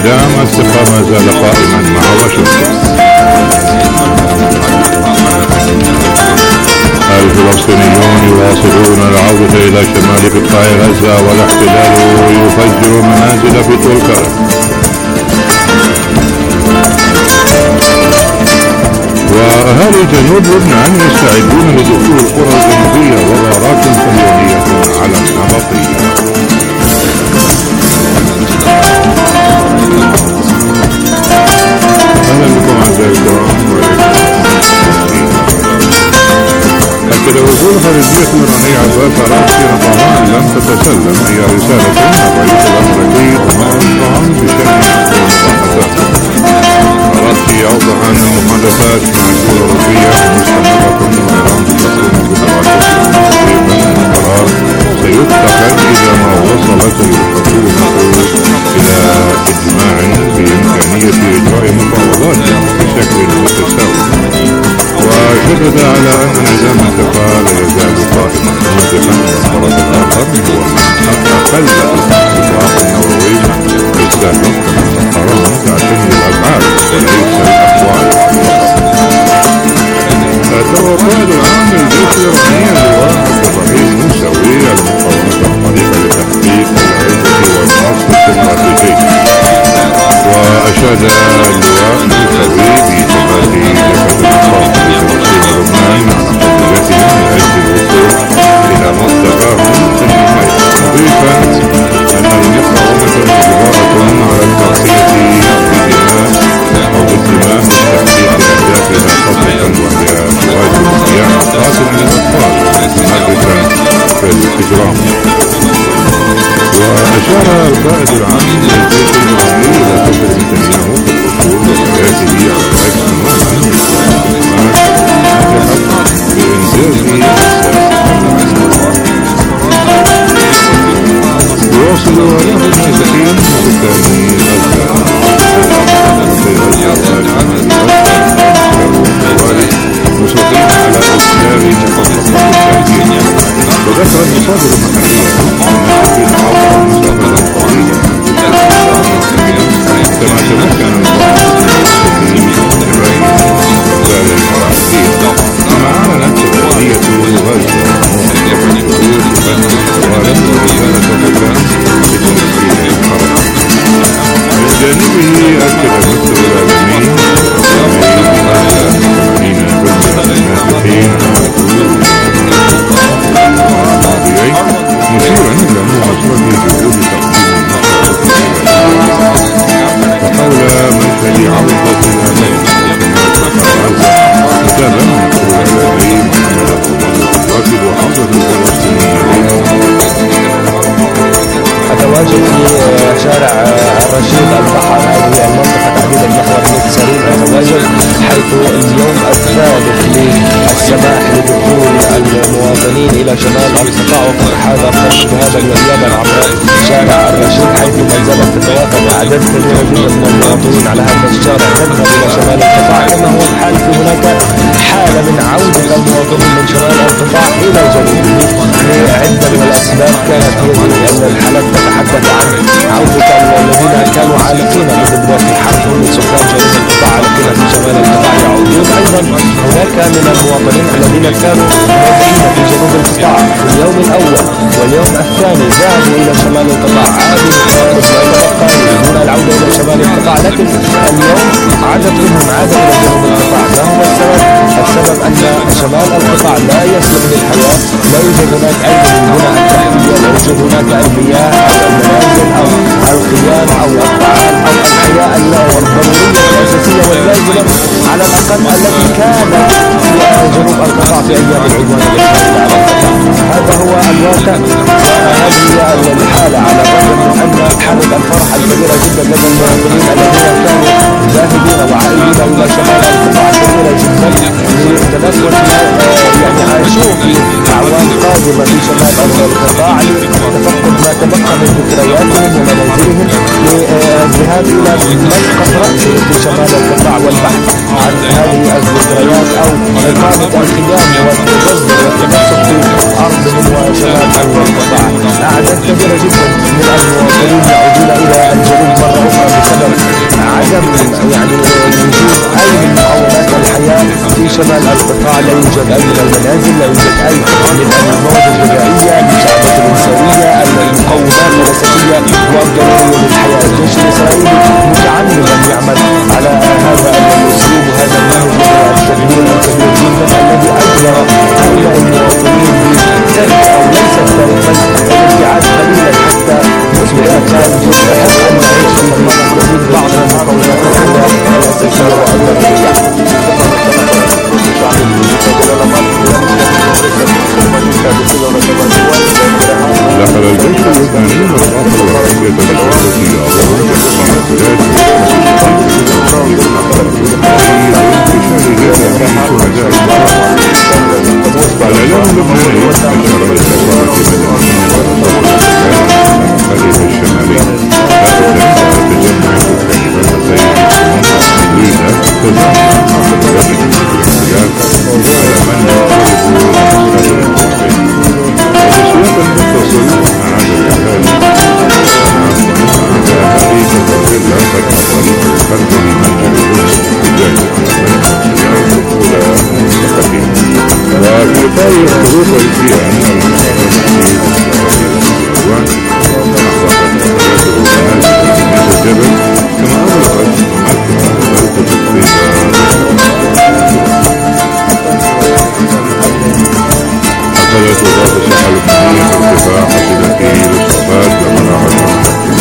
دعم الثقة ما زال قائما مع واشنطن. الفلسطينيون يواصلون العودة إلى شمال قطاع غزة والاحتلال يفجر منازل في طول كرم. وأهالي جنوب لبنان يستعدون لدخول القرى الجنوبية وغارات صهيونية على النبطية. أهلا بكم أعزائي الكرام. التلفزيون الخارجية الإيرانية عباس عراقي طبعا لم تتسلم أي رسالة من الرئيس الأمريكي دونالد ترامب بشأن المحادثات. عراقي أوضح أن المحادثات مع الدول الأوروبية مستمرة وإيران تقوم بدراسة تقريبا أن القرار سيتخذ إذا ما وصلت الحكومة إلى إجماع بإمكانية إجراء مفاوضات بشكل متساوي. وشدد على أن نظام الانتقال لا يزال قائما موجبا والطرف الآخر هو من أقل الاتفاق النووي السابق كما تعتمد الأفعال وليس الأقوال فقط. توقعات العام للجيش الإيراني اللواء عبد الرحيم موسوي المقاومة الطريقة لتحقيق العزة والنصر الاستراتيجي. وأشاد اللواء موسوي بثبات جبهة المقاومة في لبنان على قضيتهم من أجل الوصول إلى مستواهم في النهاية، مضيفا أن المقاومة مجبرة على التضحية بدماء أو بالدماء لتحقيق أهدافها خاصة وهي تواجه صياعة قاتل من الأطفال متمرسا في الإجرام. وأشار القائد العام للجيش الإيراني إلى قدر نتنياهو في الوصول وحياته على العكس تماما يواصل له النازحين سكان مصرين على إسلام مخططات التهجير. وذكر المصادر المحلية النازحين عبر مسافة طويلة كما تمكن المسلمين من إبراهيم وزال المراحلين. كما أعلنت اتحادية غزة الحدود بأن الحوالي ورسالة الحكام بتنفيذ القرار. من جانبه أكد المسؤول العالمي مشيرا إلى مواصلة جهود تقديم وحول مشهد عودة الأمن متابعة من قبل الإعلامي محمد يواكب عودة الفلسطينيين. أتواجد في شارع الرشيد البحر هذه المنطقة تحديدا محور المتسارين. أتواجد حيث اليوم الثالث للسماح لدخول المواطنين إلى شمال القطاع، وفق هذا قمت بهذا الغياب عبر شارع الرشيد حيث ما زالت تتوافد أعداد كبيرة جدا من المواطنين على هذا الشارع تذهب إلى شمال القطاع، كما هو الحال في هناك حالة من عودة المواطنين من شمال القطاع إلى جنوبه لعدة من الأسباب. كانت هذه الحالات تتحدث عن عودة الذين كانوا عالقين منذ بداية الحرب من سكان جنوب القطاع عالقين في شمال القطاع يعودون. أيضا هناك من المواطنين الذين كانوا موجودين في جنوب القطاع في اليوم الأول واليوم الثاني ذهبوا إلى شمال القطاع، عادوا ويتبقى يريدون العودة إلى شمال القطاع، لكن اليوم عدد منهم عاد إلى جنوب القطاع. ما هو السبب؟ السبب أن شمال القطاع لا يصلح للحياة، لا يوجد هناك أي بناء تحتية، لا يوجد هناك المياه أو المنازل أو الخيام أو الطعام أو الأشياء الضرورية الأساسية واللازمة على الأقل التي كانت في جنوب القطاع في أيام العدوان الإسرائيلي على القطاع. هذا هو الواقع وهذه الحالة، على الرغم من أن حالة الفرح الكبيرة جدا لدى المواطنين الذين كانوا ذاهبين وعائدين إلى شمال القطاع كثيرة جدا لتنفس يعني عاشوه في أعوام قادمة في شمال القطاع لتفقد ما تبقى من ذكرياتهم ومنازلهم للذهاب إلى مسقط رأس في شمال القطاع والبحث عن هذه الذكريات أو إقامة الخيام والتجذر والتمسك في أرض وشمال القطاع. أعداد كبيرة جدا من المواطنين يعودون إلى الجنوب مرة أخرى بسبب عدم يعني وجود أي من مقومات الحياة في شمال القطاع. لا يوجد أي من المنازل، لا يوجد أي من المواد الغذائية، المساعدات الإنسانية، المقومات الأساسية والضرورية للحياة. الجيش الإسرائيلي متعمدا يعمل على هذا الأسلوب وهذا النهج التدمير الكبير جدا الذي أجبر هؤلاء المواطنين بترك أو ليس الترك بل الابتعاد قليلا حتى يصبح كان يستحق أن يعيش في المنطقة بعض المقومات الأساسية والضرورية. دخل الجيش اللبناني الرافض الرئيسية الدولية الإعلام اللبناني أشار إلى الخليج الشمالي على تجمع سكان بلدتين ليلة تزامن وفي إطار الظروف الرئيسية الجبل كما أغلقت أخذت وزارة الصحة اللبنانية ارتفاع حصيلة الإصابات بمراحل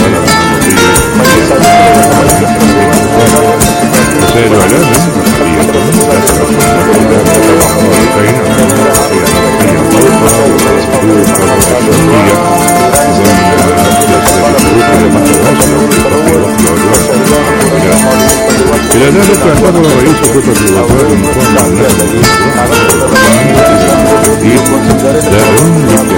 وسائل إعلام محلية ذكرت مرتين عن الحركية الفوقى والحدود الشرقية إلى ذلك اعتبر رئيس خطة الوزارة المقام عن التدريب دائم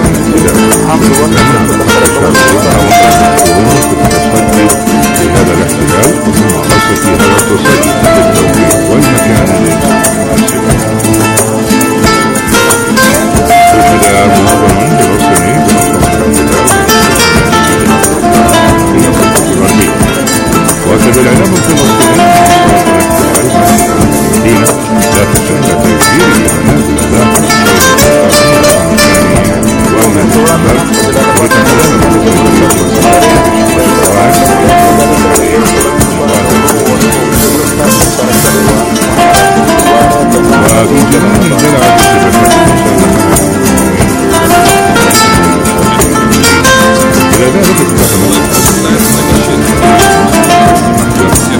في هذا الاحتلال خاصة في هذا التصريح بالتوقيت والمكان وكذا منظما لرسمي بنصر الاحتلال وكذا الإعلام الفلسطيني المدينة لا تشهد تغيير المنازل داخل وفي جنان الزرع إلى ذلك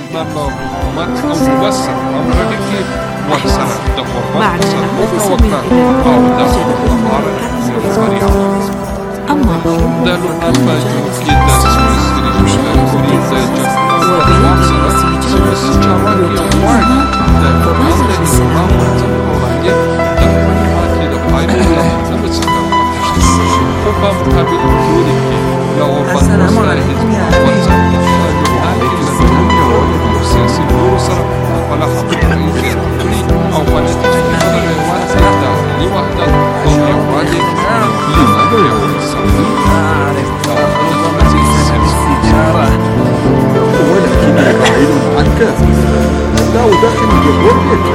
مبلغ أو مبسر أو رقيق والسنة دور بعد مبسر ثلاث وقت سنين أو دخل أمر سريع أما دلو نفاجو كيدا سمسري مشتركوني دجا وواصلة سمس جواني وارد دلو أمدني ومامة أورانجي دلو نماكي دفايدة نبسكا وقتشتش وبا مقابل دوريكي لو بان مساهد وانزا يحتاج إلى سياسي بورصر ولا حقيقة إنجيروني أو ونتيجة الغيوات الداخلي وحدة أو يوادي لما يقول ولكني بعيد عنك لا أدخن بقربك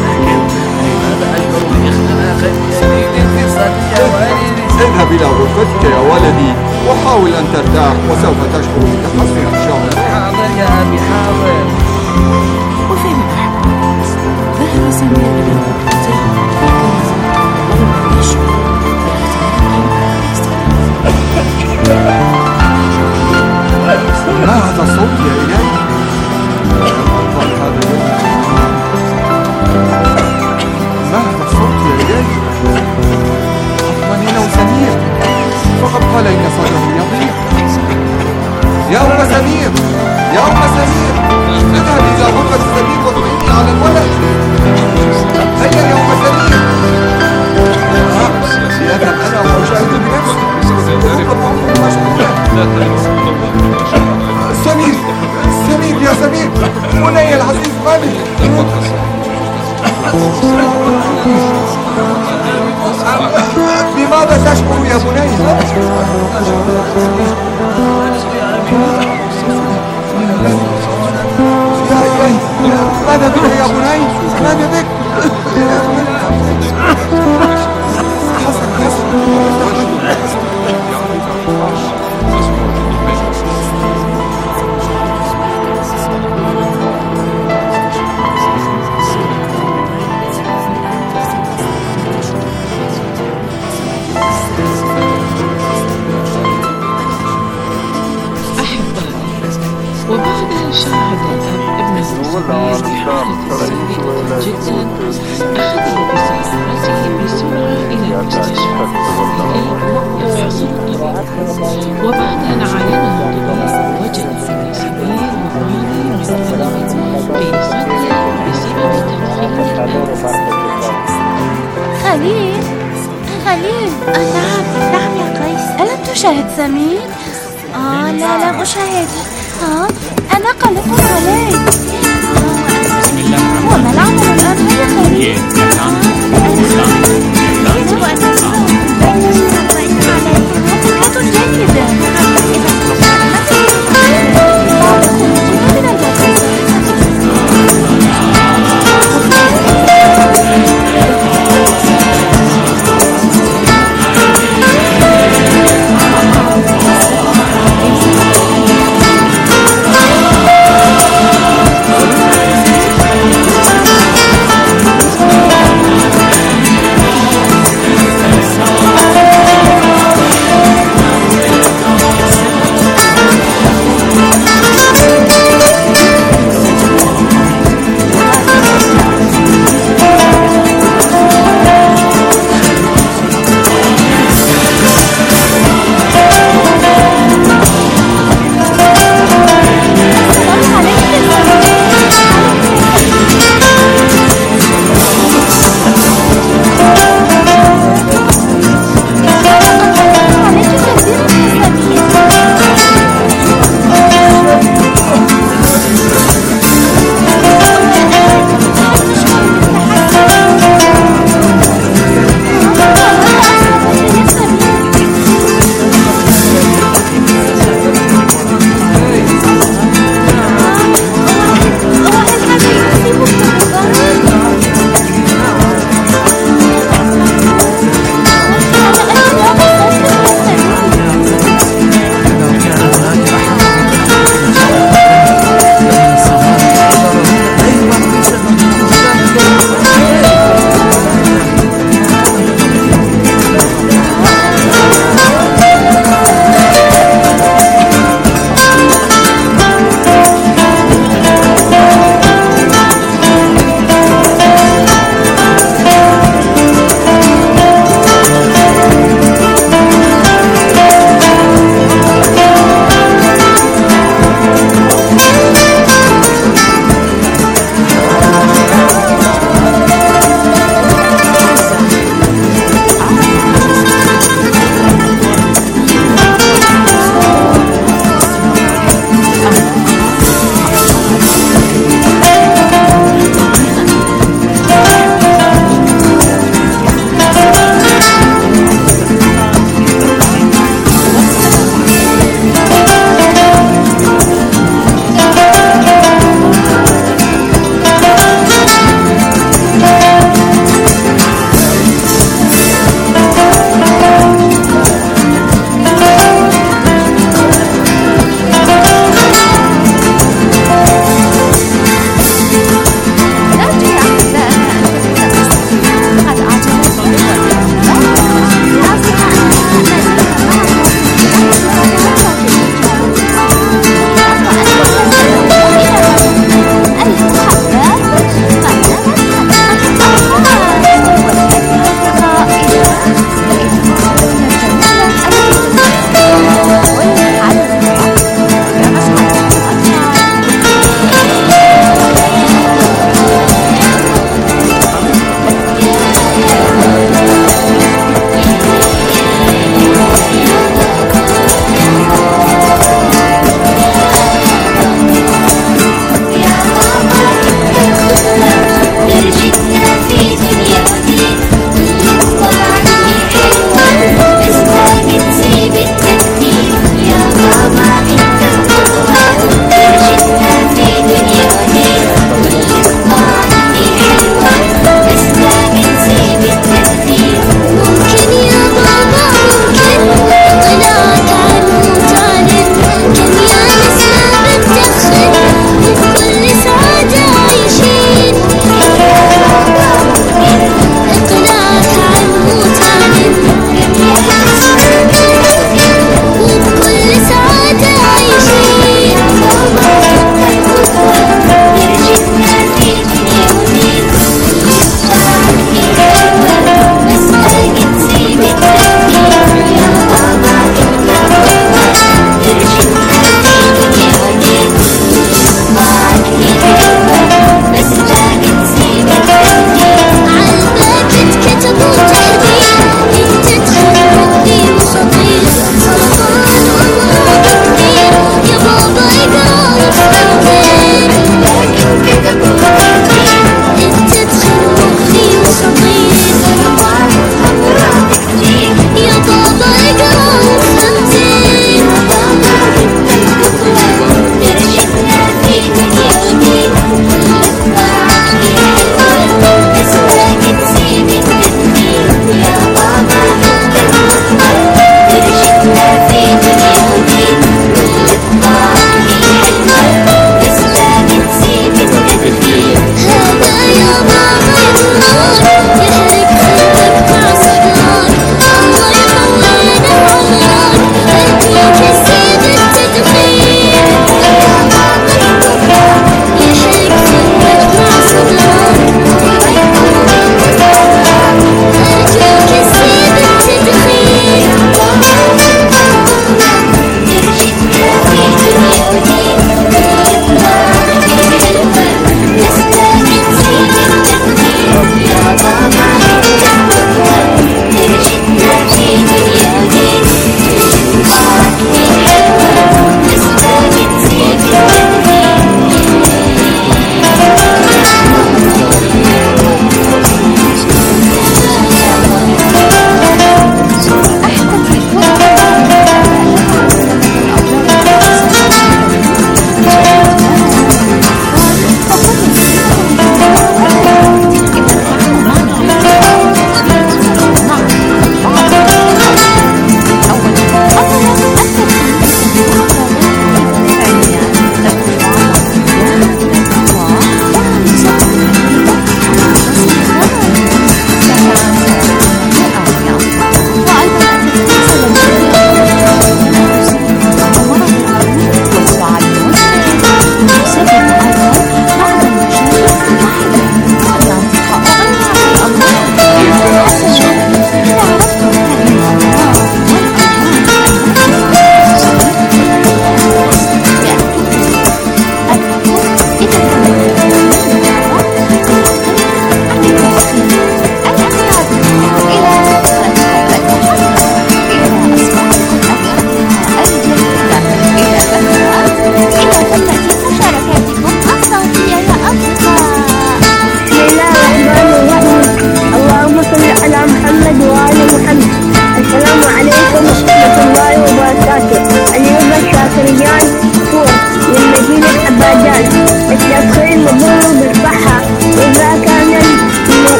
اذهب إلى غرفتك يا ولدي وحاول أن ترتاح وسوف تشعر بتحسن إن شاء الله. حاضر يا أبي حاضر. وفيما نحن ذهب سمير إلى غرفته ولم يشعر ما هذا الصوت يا إلهي؟ أطفال هذا الوجه. ما هذا الصوت يا إلهي؟ أطمئن سمير فقد قال إن صدره يضيق. يا أم سمير يا أم سمير اذهبي إلى غرفة سمير واطمئني على الولد. هيا يا أم سمير. سيذهب أنا وأشاهد بنفسي. سمير سمير يا سمير بني العزيز مالك. بماذا تشعر يا بني؟ يا إلهي ماذا بك يا بني؟ ماذا بك؟ حسن حسن وبعدها شاهد الأب ابنه الصغير بحالة سيئة جدا أخذه بسيارته بسرعة إلى المستشفى ليفحص الطبيب. وبعد أن عاينه الطبيب وجد ابن سمير يعاني من ألم في صدره بسبب تدخين خليل نعم يا قيس. ألم تشاهد سمير؟ لا لم أشاهد. أنا قلق عليك. وما العمل الآن يا خليل؟ يجب أن تسمع عليك وقت جيدا. إذا كنت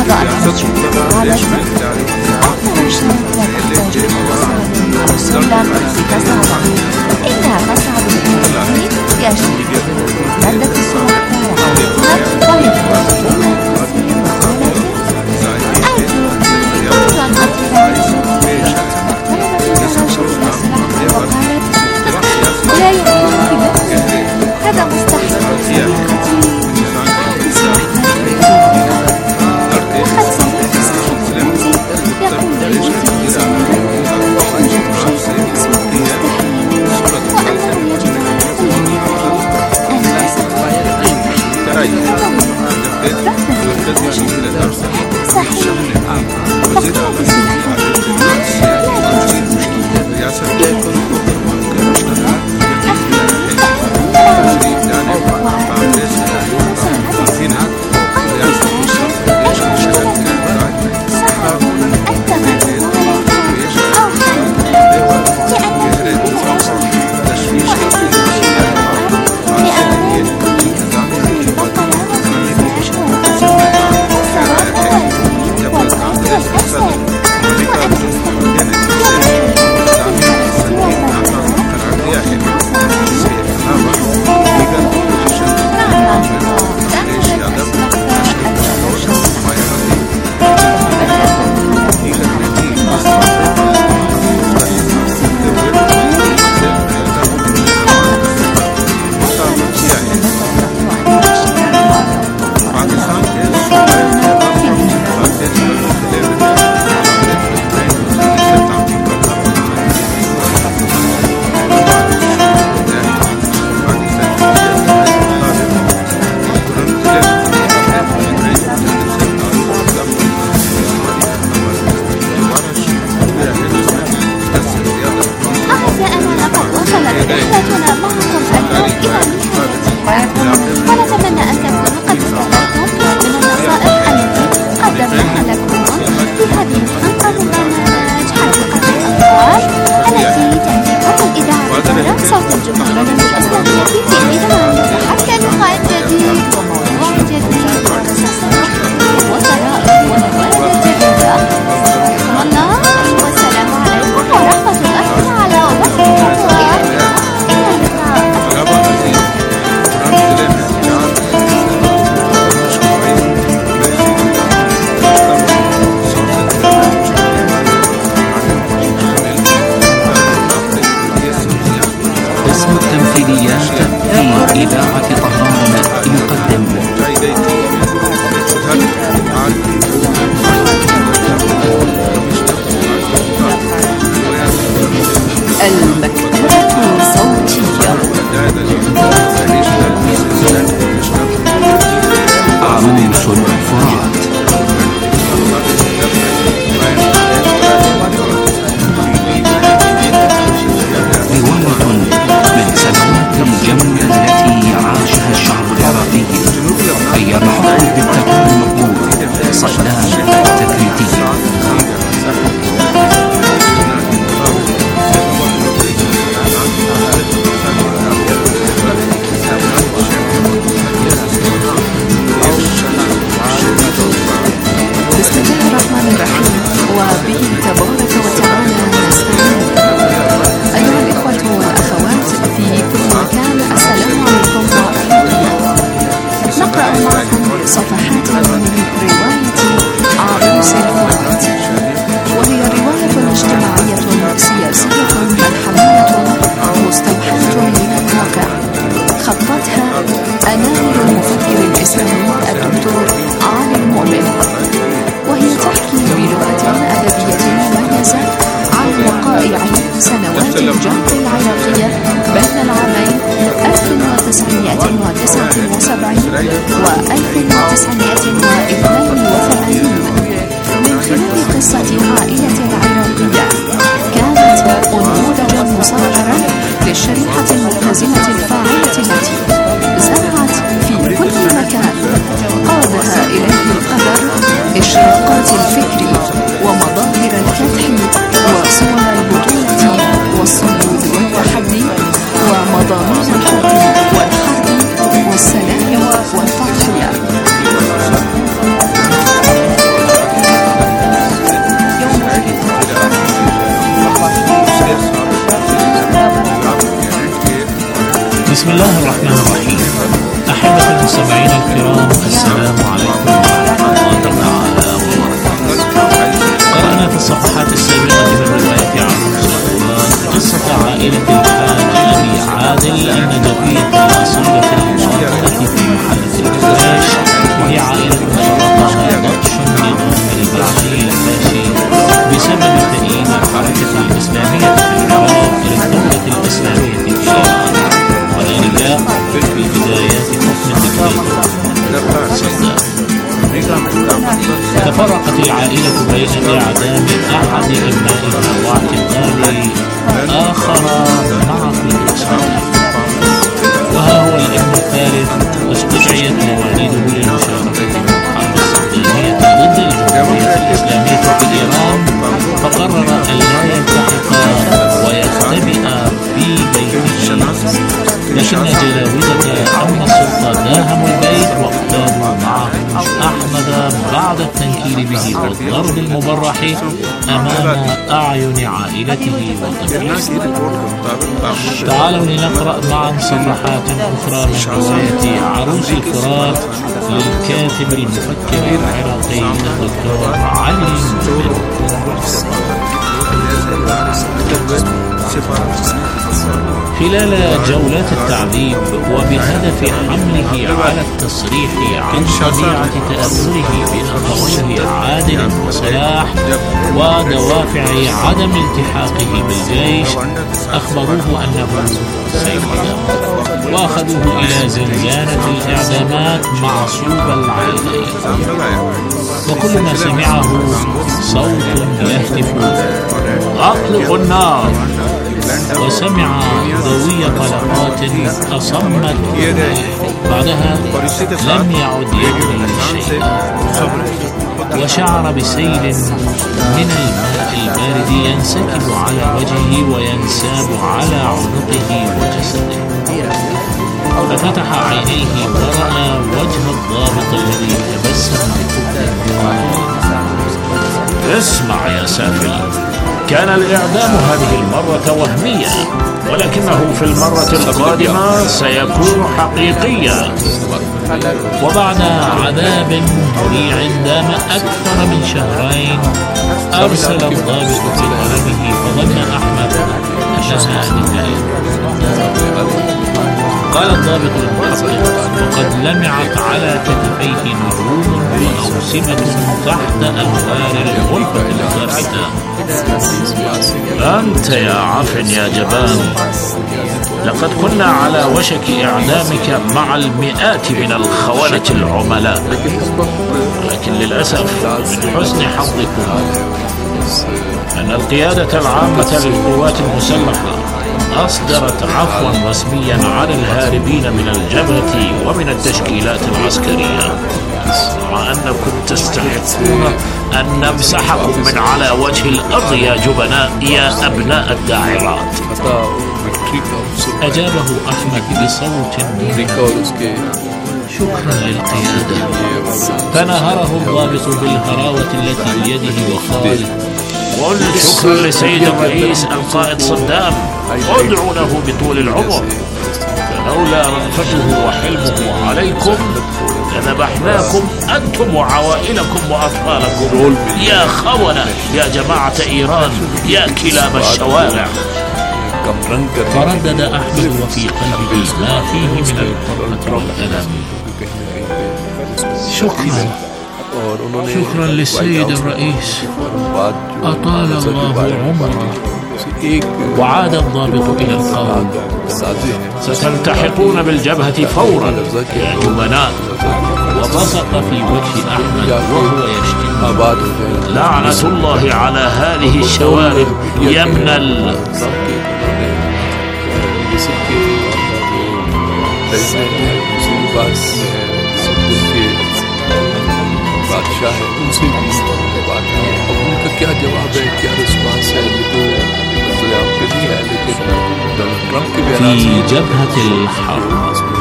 أعضاء المسجد قالت أكثر شيء تحتاج السلم بتصاعد إنها تصعد بالتدريج يجب مادة السلم هذا مستحيل بسم الله الرحمن الرحيم. أحبة المستمعين الكرام، السلام عليكم ورحمة الله تعالى وبركاته. قرأنا في الصفحات السابقة من رواية عروس الفرات قصة عائلة الحاج أبي عادل النجفية الأصيلة المشاركة في محلة الكراش، وهي عائلة فرقها بطش النظام البعثي الفاشي بسبب تأييد الحركة الإسلامية في العراق للدولة الإسلامية في إيران، وذلك في بدايات حكم الدكتاتور صدام. تفرقت العائلة بين إعدام أحد أبنائها واعتقال آخر مع كل أسرته، وها هو الابن الثالث استدعيت مواليده للمشاركة في الحرب الصدامية ضد الجمهورية الإسلامية في إيران، فقرر أن لا يلتحق ويختبئ في بيته، لكن جلاوزة أمن السلطة داهموا البيت واقتادوا معه أحمد بعد التنكيل به والضرب المبرح أمام أعين عائلته وطفله. تعالوا لنقرأ معا صفحات أخرى من رواية عروس الفرات للكاتب المفكر العراقي الدكتور علي المفيد. خلال جولات التعذيب وبهدف حمله على التصريح عن طبيعة تأثره بأخويه عادل وصلاح ودوافع عدم التحاقه بالجيش، أخبروه أنه سيعدم، وأخذوه إلى زنزانة الإعدامات معصوب العينين، وكل ما سمعه صوت يهتف أطلقوا النار، وسمع ذوي طلقات أصمت. بعدها لم يعد يدري شيئا، وشعر بسيل من الماء البارد ينسكب على وجهه وينساب على عنقه وجسده، ففتح عينيه ورأى وجه الضابط الذي تبسم اسمع يا سافل، كان الإعدام هذه المرة وهميا، ولكنه في المرة القادمة سيكون حقيقيا. وبعد عذاب مريع دام أكثر من شهرين، أرسل الضابط في قلمه، فظن أحمد أنها نهاية. قال الضابط المحقق: وقد لمعت على كتفيه نجوم وأوسمة تحت أنوار الغرفة الخافتة. أنت يا عفن يا جبان، لقد كنا على وشك إعدامك مع المئات من الخونة العملاء، ولكن للأسف من حسن حظكم أن القيادة العامة للقوات المسلحة أصدرت عفوا رسميا على الهاربين من الجبهة ومن التشكيلات العسكرية، مع أنكم تستحقون أن نمسحكم من على وجه الأرض يا جبناء يا أبناء الداعرات. أجابه أحمد بصوت شكرا للقيادة، فنهره الضابط بالهراوة التي بيده وقال: قل شكرا لسيد الرئيس القائد صدام، ادعوا له بطول العمر، فلولا رأفته وحلمه عليكم لذبحناكم أنتم وعوائلكم وأطفالكم يا خونة يا جماعة إيران يا كلاب الشوارع. فردد أحمد وفي قلبه ما فيه من القرة والألم: شكرا للسيد الرئيس، أطال الله عمره. وعاد الضابط إلى القول: ستلتحقون بالجبهة فورا يا جبناء. وبصق في وجه أحمد وهو يشتم: لعنة الله على هذه الشوارب يا ابن बादशाह है, उनसे भी बात है। अब उनका क्या जवाब है, क्या रिस्पॉन्स है, ये तो जवाब पे नहीं है, लेकिन डोनाल्ड ट्रंप के बयान في جبهة الحرب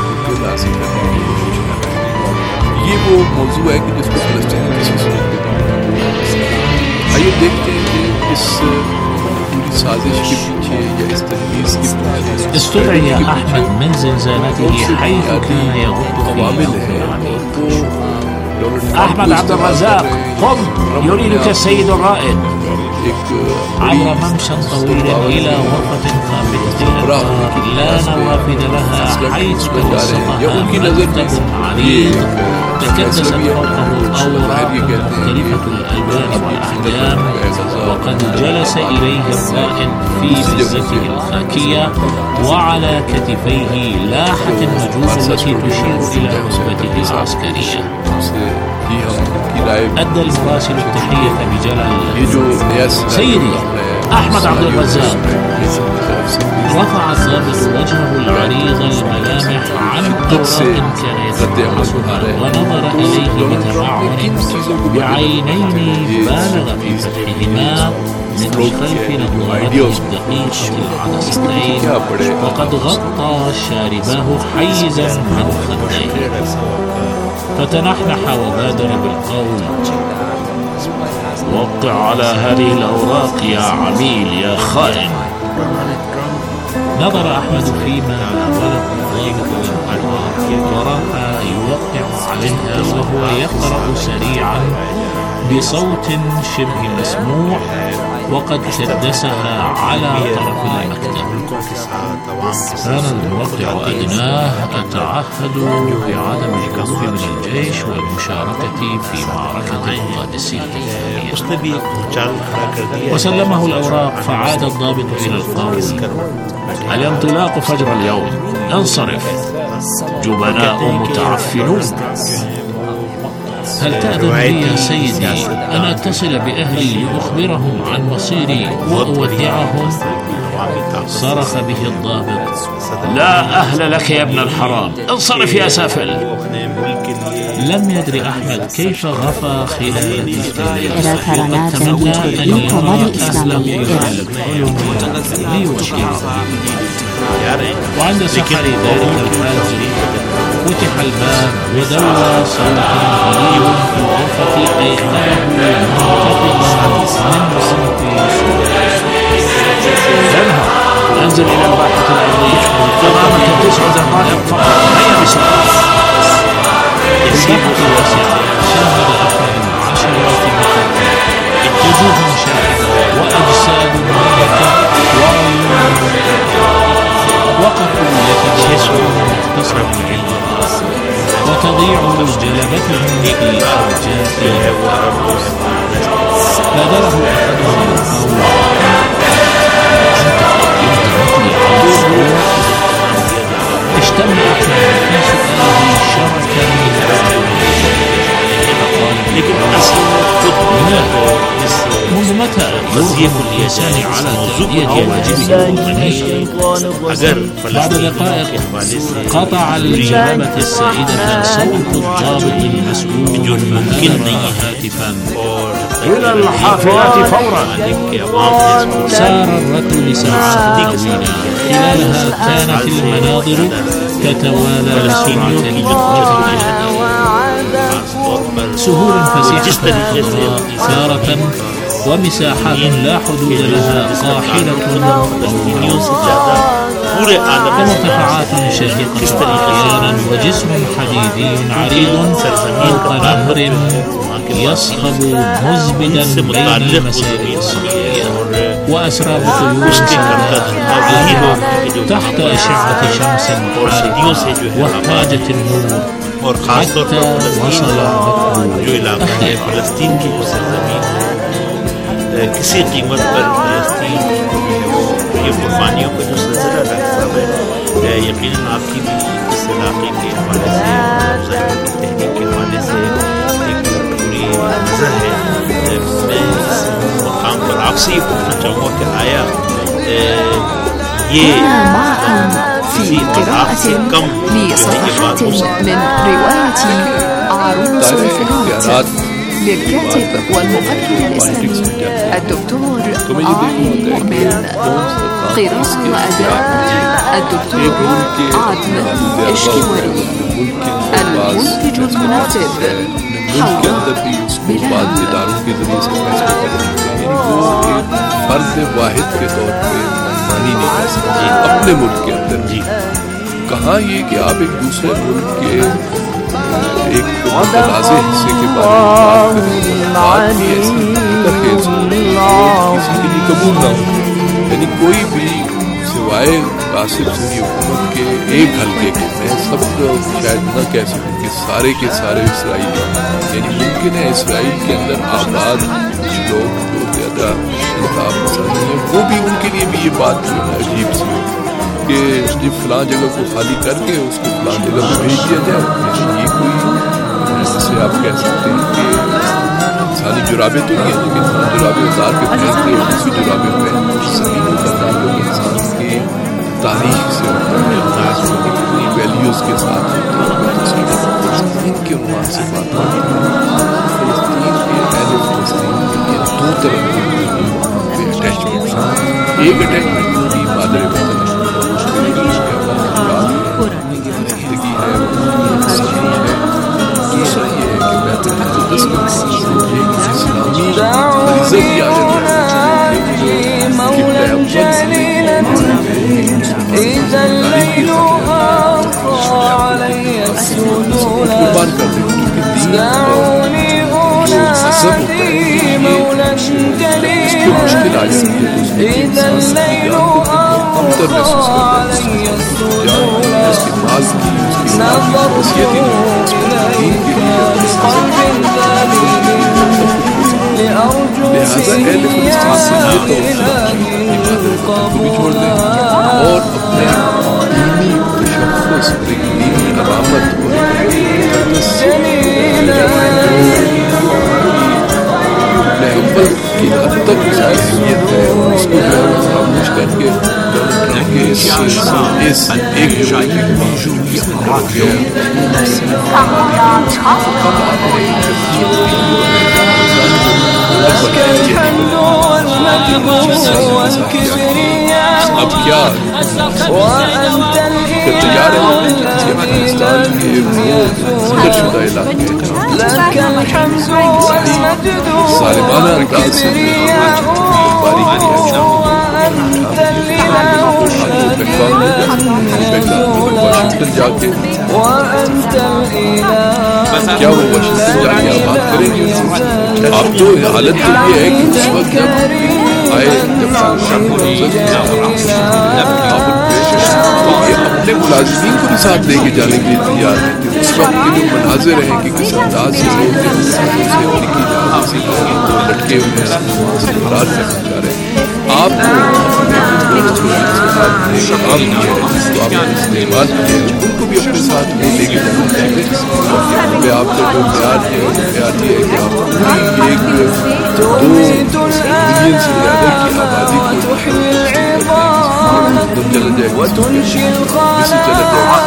ये वो मौजू है कि जिसको फलस्तीनी किसी सूरत में आइए देखते हैं कि इस पूरी साल साजिश के पीछे या इस तजवीज़ के पीछे استدعي أحمد من زنزانته حيث كان يغط في يوم أحمد عبد الرزاق قم، يريدك السيد الرائد. عبر ممشى طويل إلى غرفة خافتة الأنوار لا نوافذ لها، حيث وسطها مكتب عريض تكدست فوقه أوراق مختلفة الألوان والأحجام، وقد جلس إليه الرائد في بزته الخاكية، وعلى كتفيه لاحت النجوم التي تشير إلى رتبته العسكرية. أدى المراسل التحية بجلال. سيدي أحمد عبد الرزاق. رفع الضابط وجهه العريض الملامح عن أوراق كان يتفحصها، ونظر إليه بتمعن بعينين بالغ في فتحهما من خلف نظارته الدقيقة العدستين، وقد غطى شارباه حيزا من خديه. فتنحنح وبادر بالقول: وقع على هذه الأوراق يا عميل يا خائن. نظر أحمد فيما ناوله الضابط والأوراق، وراح يوقع عليها وهو يقرأ سريعا بصوت شبه مسموع، وقد كدسها على طرف المكتب. أنا الموقع أدناه أتعهد بعدم الهروب من الجيش والمشاركة في معركة القادسية الثانية. وسلمه الأوراق، فعاد الضابط إلى القول: الانطلاق فجر اليوم، انصرف، جبناء متعفنون. هل تأذن لي يا سيدي أن أتصل بأهلي لأخبرهم عن مصيري وأودعهم؟ صرخ به الضابط: لا أهل لك يا ابن الحرام، انصرف يا سافل. لم يدري أحمد كيف غفى خلال تجديد، وقد تمنى أن يرى أهله ليوجهه. وعند سحر ذلك الفجر فتح الباب ودوى صوت غريب في الغرفة أيقظه منتفضا من صوت اذهب، انزل إلى الباحة الأرضية، أمامك 9 دقائق فقط، هيا بسرعة. الساحة الواسعة شاهد أحد 10 مكتب، وجوه شاهدة وأجساد ميتة وعيون وقفوا يتجاسون مختصرا بالعبارات، وتضيع جلبتهم في أرجاء. بادره أحدهم القول: اشتم أحمد في سؤاله شركا منذ متى يرغب الإنسان على تأدية واجبه الوطني؟ بعد دقائق قطع الجلبة السائدة صوت الضابط المسؤول هاتفا: إلى الحافلة فورا. سار الركب لساعات طويلة، خلالها كانت المناظر تتوالى بسرعة سهول فسيحة خضراء إثارة، ومساحات لا حدود لها قاحلة ومرتفعات شاهقة أحيانا، وجسر حديدي عريض فوق نهر يصخب مزبدا بين المسائل الصخرية، وأسراب طيور سوداء تحت أشعة شمس حارقة وهاجت النور، حتى وصل الركب أخيرا. किसी कीमत पर फलस्तीन ये कुर्बानियों का जो सिलसिला रहता है, यकीनन आपकी भी इस इलाके के हवाले से, तहरीक के हवाले से एक पूरी नज़र है। मैं इस मकाम पर आपसे ये पूछना चाहूँगा कि आया ये في قراءة لصفحات من رواية عروس الفرات للكاتب والمفكر الإسلامي الدكتور علي مؤمن، قراءة وأداء الدكتور عدن إشكواري، المنتج المنفذ حواء بلال. فرد واحد کے طور پہ مانی نہیں کر سکتے اپنے ملک کے اندر جی کہاں یہ کہ آپ ایک دوسرے ملک کے ایک متنازع حصے کے بارے میں بات بھی ایسی تخیز کسی کے لیے قبول نہ ہو یعنی کوئی بھی سوائے قاسم سنی حکومت کے ایک حلقے کے میں سب کو شاید نہ کہہ سکوں کہ سارے کے سارے اسرائیلی یعنی ممکن ہے اسرائیل کے اندر آباد کچھ لوگ جو زیادہ انتخاب پسند ہیں وہ بھی ان کے لیے بھی یہ بات جو ہے عجیب سی کہ جب فلاں جگہ کو خالی کر کے اس کو فلاں جگہ پہ بھیج دیا جائے یہ کوئی جیسے آپ کہہ سکتے ہیں کہ انسانی جرابے تو نہیں ہیں لیکن جرابے اتار کے پھینک کے دوسری جرابے پہ زمینوں کا تعلق انسان کے تاریخ سے ہوتا ہے اپنی ویلیوز کے ساتھ فلسطین کے عنوان سے بات فلسطین کے اہل فلسطین کے دو طرح کے اٹیچمنٹ ایک اٹیچمنٹ ہوتی مادر وطن زندگی ہے سبھی ہے دوسرا یہ ہے کہ بیت المقدس میں ایک اسلامی فریضہ بھی آ جاتا ہے قربان کر دیں کیونکہ دین اور جو مذہب ہوتا ہے یہ اس کو مشکل آ جاتی ہے اس میں انسان کمتر محسوس کرتا ہے اس کے مال کی اس کی حیثیت ہی نہیں اس پر دین کے لیے لہذا اہل فلسطین سے یہ عبادت کو بھی چھوڑ دیں اور اپنے دینی تشخص دینی علامت پیغمبر کی حد تک اس کی اہمیت ہے اس کو جو ہے خاموش کر کے اس ایک جملے کی موجودگی ہو گیا اب کیا تیار ہے کہ افغانستان کے ذکر شدہ علاقے ظالمانہ انداز سے باری واشنگٹن جا کے کیا وہ واشنگٹن جا کے آپ بات کریں گے آپ تو حالت تو یہ ہے کہ اس وقت جب آئے اپنے ملازمین کو بھی ساتھ لے کے جانے کے لیے تیار ہیں کہ اس وقت کے جو مناظر ہیں کہ کس انداز سے لوگ امریکی جہاز سے لٹکے ہوئے سے فرار کرنا چاہ رہے ہیں آپ استعمال کیے ان کو بھی اپنے ساتھ لے کے جانا چاہیے کہ آپ کا جو معیار ہے معیار یہ ہے کہ آپ پوری ایک 2 ملین سے زیادہ کی آبادی کو چلا جائے گا چلا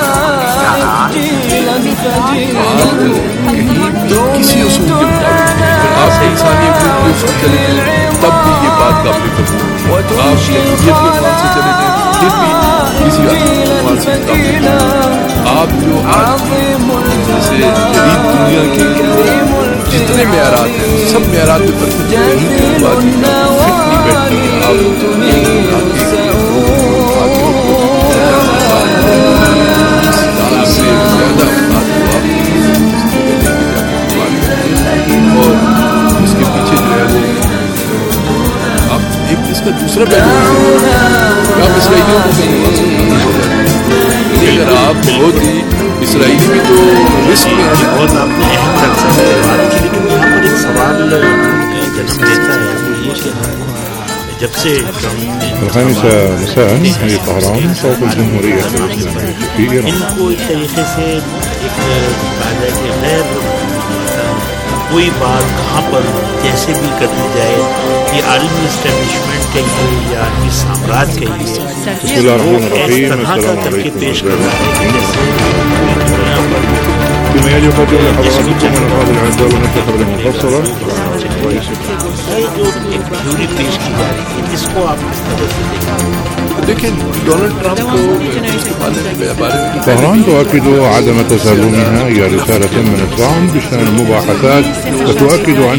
جائے گا کسی اصول کے مطابق آپ انسانی حقوق سے چلے جائیں تب بھی یہ بات قابل قبول آپ جمہوریت کے عنوان سے چلے جائیں پھر بھی کسی عنوان سے قابل آپ جو آج جیسے جدید دنیا کے جتنے معیارات ہیں سب معیارات پر بات نہیں بیٹھتی ہیں آپ سے زیادہ اور اس کے پیچھے جو ہے وہ آپ ایک اس کا دوسرا پہلو آپ اسرائیلیوں کو اگر آپ بہت ہی اسرائیلی بھی تو رسک میں بہت آپ نے اہم کنسرن لیکن یہاں پر ایک سوال جنم لیتا ہے وہ یہ کہ جب سے الخامسة مساء في طهران صوت الجمهورية الإسلامية في إيران ان کو ایک طریقے سے ایک بات ہے کہ غیر کوئی بات کہاں پر جیسے بھی کر دی جائے یہ عالمی اسٹیبلشمنٹ کہیے یا عالمی سامراج کہیے بسم الله الرحمن الرحيم السلام عليكم بما يلي يقدم لحضراتكم من هذه العدة ونتخذ المفصلة جو ایک تھیوری پیش کی جا رہی ہے اس کو آپ کس طرح سے دیکھیں دیکھیں ڈونلڈ ٹرمپ کو طهران تؤكد عدم تسلمها هي رسالة من ترامب بشأن المباحثات وتؤكد